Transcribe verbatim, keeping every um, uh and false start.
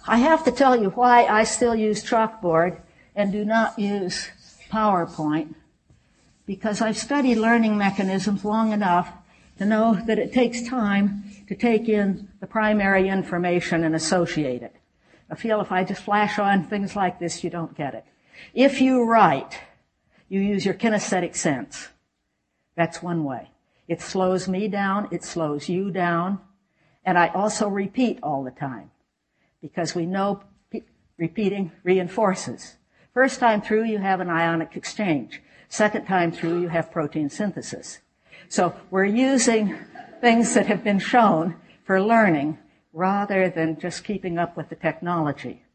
I have to tell you why I still use chalkboard and do not use PowerPoint, because I've studied learning mechanisms long enough to know that it takes time to take in the primary information and associate it. I feel if I just flash on things like this, you don't get it. If you write, you use your kinesthetic sense. That's one way. It slows me down, it slows you down, and I also repeat all the time, because we know pe- repeating reinforces. First time through, you have an ionic exchange. Second time through, you have protein synthesis. So we're using things that have been shown for learning rather than just keeping up with the technology.